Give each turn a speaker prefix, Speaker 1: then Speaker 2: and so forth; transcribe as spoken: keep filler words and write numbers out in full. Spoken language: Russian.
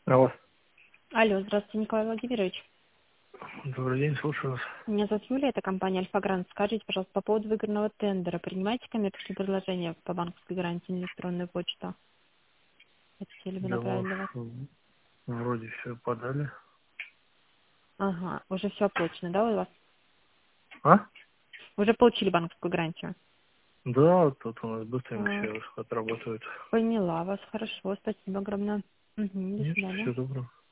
Speaker 1: Алло.
Speaker 2: Алло, здравствуйте, Николай Владимирович.
Speaker 1: Добрый день, слушаю вас.
Speaker 2: Меня зовут Юлия, это компания Альфа-Грант. Скажите, пожалуйста, по поводу выигранного тендера, принимаете коммерческие предложения по банковской гарантии на электронную почту? Хотели бы
Speaker 1: Да
Speaker 2: направить
Speaker 1: уж,
Speaker 2: для вас?
Speaker 1: м, вроде все подали.
Speaker 2: Ага, уже все оплачено, да, у вас?
Speaker 1: А?
Speaker 2: Уже получили банковскую гарантию?
Speaker 1: Да, вот тут у нас быстренько
Speaker 2: А,
Speaker 1: все отработают.
Speaker 2: поняла вас, хорошо, спасибо огромное. Мгм, до
Speaker 1: Нет,
Speaker 2: свидания.
Speaker 1: все добро.